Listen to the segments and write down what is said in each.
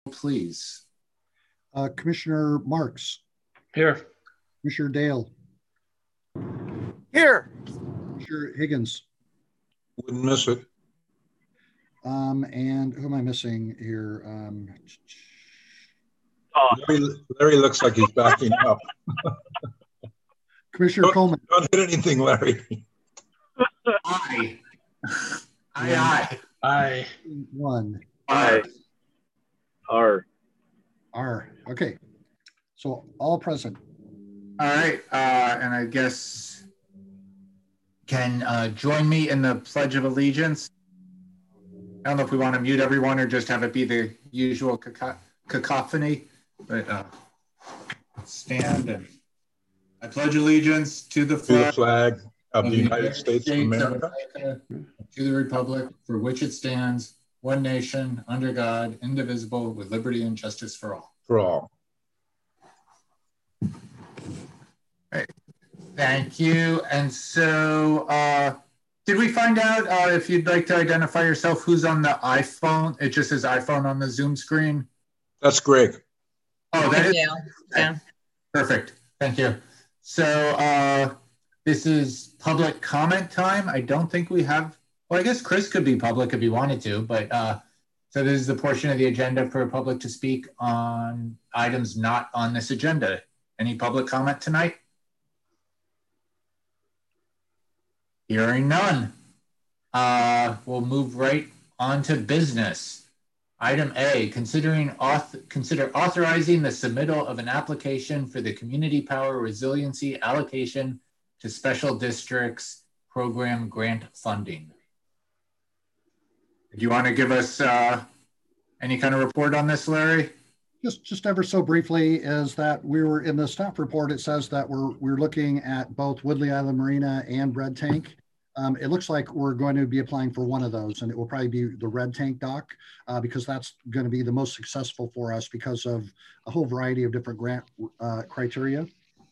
please. Commissioner Marks. Here. Commissioner Dale. Here. Commissioner Higgins. Wouldn't miss it. And who am I missing here? Larry looks like he's backing up. Commissioner Coleman. Don't hit anything, Larry. Aye. Aye. Aye. One. Aye. R. Okay. So all present. All right. And I guess can join me in the Pledge of Allegiance. I don't know if we want to mute everyone or just have it be the usual cacophony, but stand and I pledge allegiance to the flag of the United States of America, to the republic for which it stands, one nation, under God, indivisible, with liberty and justice for all. For all. Right. Thank you. And so, did we find out if you'd like to identify yourself, who's on the iPhone? It just says iPhone on the Zoom screen. That's Greg. Oh, that is? Yeah. Perfect. Thank you. So this is public comment time. I don't think we have, well, I guess Chris could be public if he wanted to, but so this is the portion of the agenda for public to speak on items not on this agenda. Any public comment tonight? Hearing none. We'll move right on to business. Item A, consider authorizing the submittal of an application for the Community Power Resiliency Allocation to Special Districts Program Grant Funding. Do you want to give us any kind of report on this, Larry? Just ever so briefly, is that we were in the staff report, it says that we're looking at both Woodley Island Marina and Red Tank. It looks like we're going to be applying for one of those, and it will probably be the Red Tank dock because that's going to be the most successful for us because of a whole variety of different grant criteria.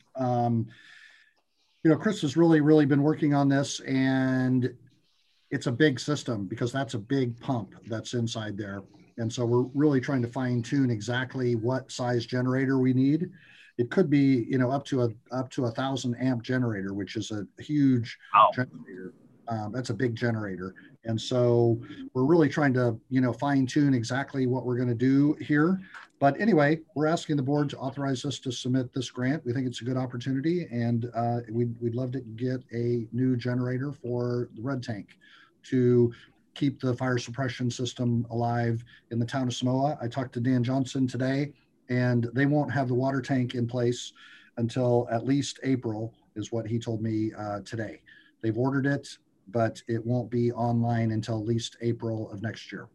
Chris has really been working on this, and it's a big system because that's a big pump that's inside there. And so we're really trying to fine tune exactly what size generator we need. It could be, up to a 1,000 amp generator, which is a huge generator. That's a big generator. And so we're really trying to, fine tune exactly what we're going to do here. But anyway, we're asking the board to authorize us to submit this grant. We think it's a good opportunity, and we'd love to get a new generator for the Red Tank to keep the fire suppression system alive in the town of Samoa. I talked to Dan Johnson today, and they won't have the water tank in place until at least April, is what he told me today. They've ordered it, but it won't be online until at least April of next year.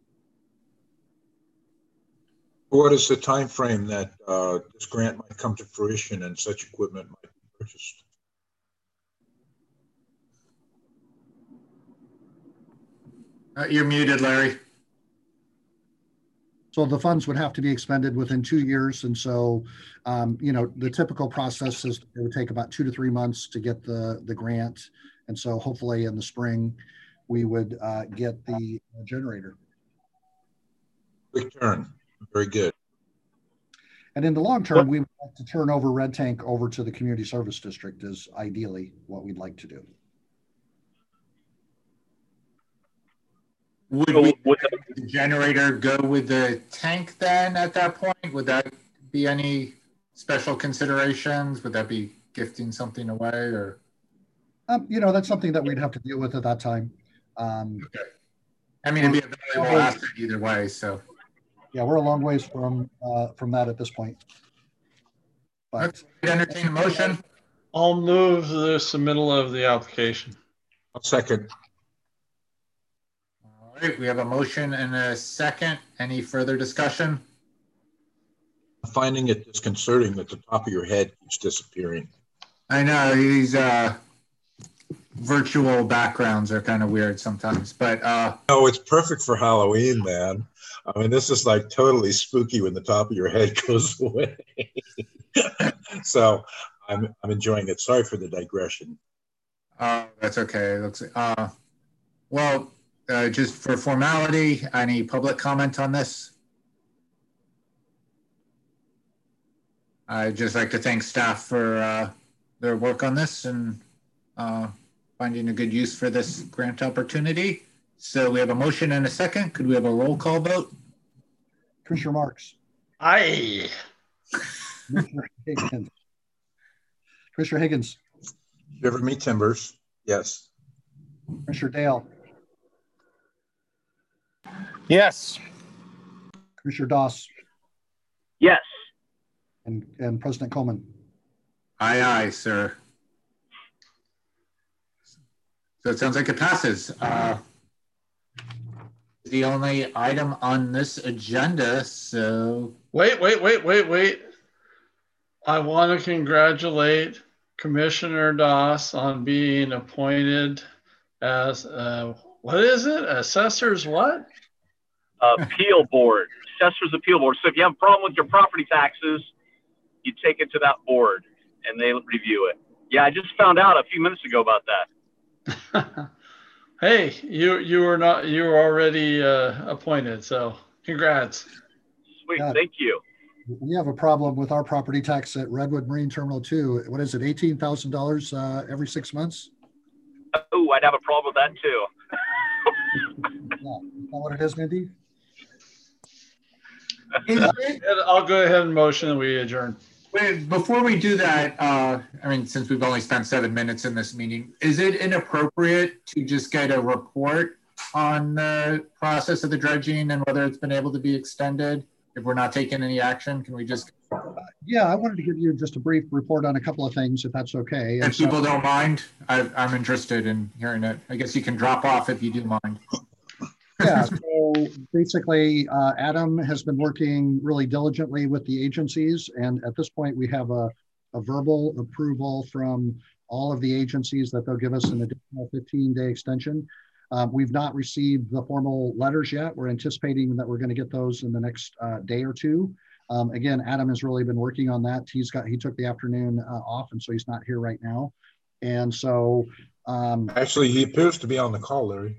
What is the time frame that this grant might come to fruition and such equipment might be purchased? You're muted, Larry. So the funds would have to be expended within 2 years. And so, the typical process is it would take about 2 to 3 months to get the grant. And so hopefully in the spring, we would get the generator. Quick turn. Very good. And in the long term, we would like to turn over Red Tank over to the community service district is ideally what we'd like to do. Would the generator go with the tank then at that point? Would that be any special considerations? Would that be gifting something away or? That's something that we'd have to deal with at that time. Okay. I mean, it'd be a valuable asset either way, so. Yeah, we're a long ways from that at this point. But entertain a motion. I'll move the submittal of the application. I'll second. All right, we have a motion and a second. Any further discussion? I'm finding it disconcerting that the top of your head keeps disappearing. I know, these virtual backgrounds are kind of weird sometimes, but no, it's perfect for Halloween, man. I mean, this is like totally spooky when the top of your head goes away. So I'm enjoying it. Sorry for the digression. That's okay. Well, just for formality, any public comment on this? I'd just like to thank staff for their work on this and finding a good use for this grant opportunity. So we have a motion and a second. Could we have a roll call vote? Commissioner Marks. Aye. Commissioner Higgins. Commissioner Higgins. Shiver me timbers. Yes. Commissioner Dale. Yes. Commissioner Doss. Yes. And President Coleman. Aye, aye, sir. So it sounds like it passes. The only item on this agenda, so. Wait. I want to congratulate Commissioner Doss on being appointed as, what is it? Assessor's what? Appeal board, assessor's appeal board. So if you have a problem with your property taxes, you take it to that board and they review it. Yeah, I just found out a few minutes ago about that. Hey, you were already appointed, so congrats. Sweet, Yeah. thank you. We have a problem with our property tax at Redwood Marine Terminal 2. What is it, $18,000 every 6 months? Oh, I'd have a problem with that too. Yeah. Is that what it is, Mindy? I'll go ahead and motion that we adjourn. Wait, before we do that, I mean, since we've only spent 7 minutes in this meeting, is it inappropriate to just get a report on the process of the dredging and whether it's been able to be extended? If we're not taking any action, can we just? Yeah, I wanted to give you just a brief report on a couple of things, if that's okay. If people don't mind, I'm interested in hearing it. I guess you can drop off if you do mind. Yeah, so basically, Adam has been working really diligently with the agencies. And at this point, we have a verbal approval from all of the agencies that they'll give us an additional 15-day extension. We've not received the formal letters yet. We're anticipating that we're going to get those in the next day or two. Again, Adam has really been working on that. He took the afternoon off, and so he's not here right now. And so, Actually, he appears to be on the call, Larry.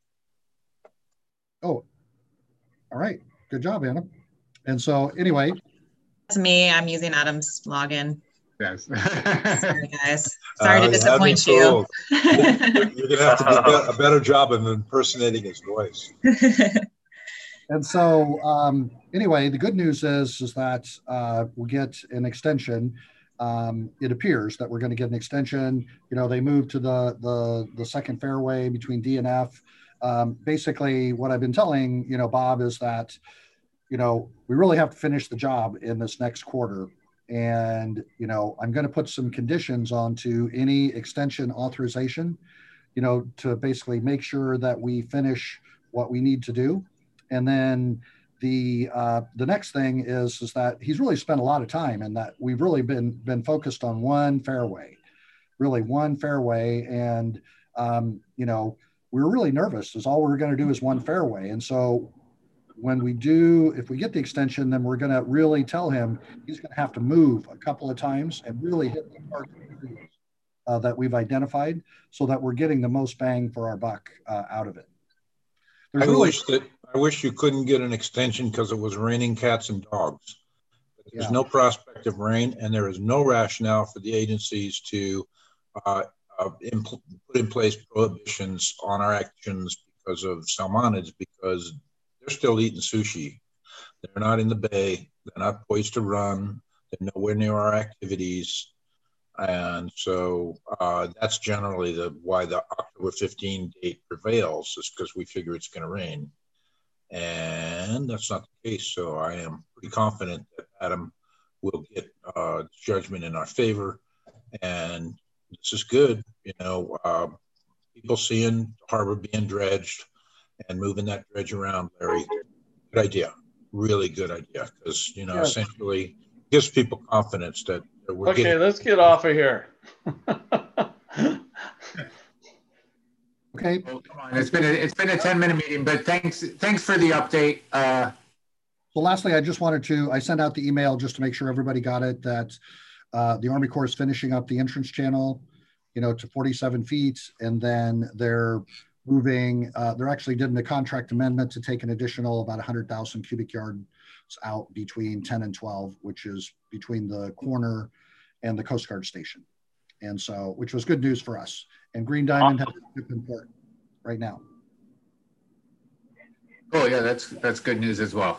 oh, all right. Good job, Adam. And so, anyway, That's me. I'm using Adam's login. Yes. Sorry, guys. Sorry to disappoint you. You're going to have to do a better job of impersonating his voice. and so anyway, the good news is that we'll get an extension. It appears that we're going to get an extension. You know, they moved to the second fairway between D and F. Basically, what I've been telling, Bob, is that, we really have to finish the job in this next quarter. And, I'm going to put some conditions onto any extension authorization, to basically make sure that we finish what we need to do. And then the next thing is that he's really spent a lot of time, and that we've really been focused on one fairway. And, we were really nervous, is all we're going to do is one fairway. And so if we get the extension, then we're going to really tell him he's going to have to move a couple of times and really hit the target that we've identified, so that we're getting the most bang for our buck out of it. I wish you couldn't get an extension because it was raining cats and dogs. There's no prospect of rain, and there is no rationale for the agencies to put in place prohibitions on our actions because of salmonids, because they're still eating sushi. They're not in the bay. They're not poised to run. They're nowhere near our activities. And so that's generally why the October 15 date prevails, is because we figure it's going to rain. And that's not the case. So I am pretty confident that Adam will get judgment in our favor. And this is good. People seeing the harbor being dredged and moving that dredge around, Larry. Good idea. Really good idea. Because, essentially gives people confidence that we're okay, let's get off of here. Okay. Oh, come on. It's been a 10-minute meeting, but thanks for the update. So lastly, I sent out the email just to make sure everybody got it, that the Army Corps is finishing up the entrance channel, to 47 feet. And then they're moving, they're actually doing the contract amendment to take an additional about 100,000 cubic yard out between 10 and 12, which is between the corner and the Coast Guard station. And so, which was good news for us. And Green Diamond has a ship in port right now. Oh yeah, that's good news as well.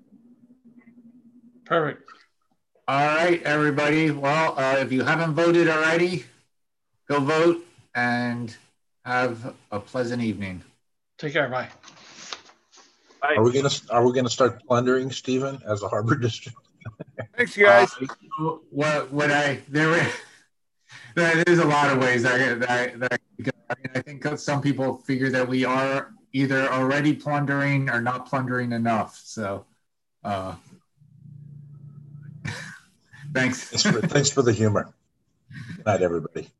Perfect. All right, everybody. Well, if you haven't voted already, go vote and have a pleasant evening. Take care. Bye. Bye. Are we gonna start plundering, Stephen, as a harbor district? Thanks, you guys. There's a lot of ways that I think some people figure that we are either already plundering or not plundering enough. So, thanks. Thanks for the humor. Good night, everybody.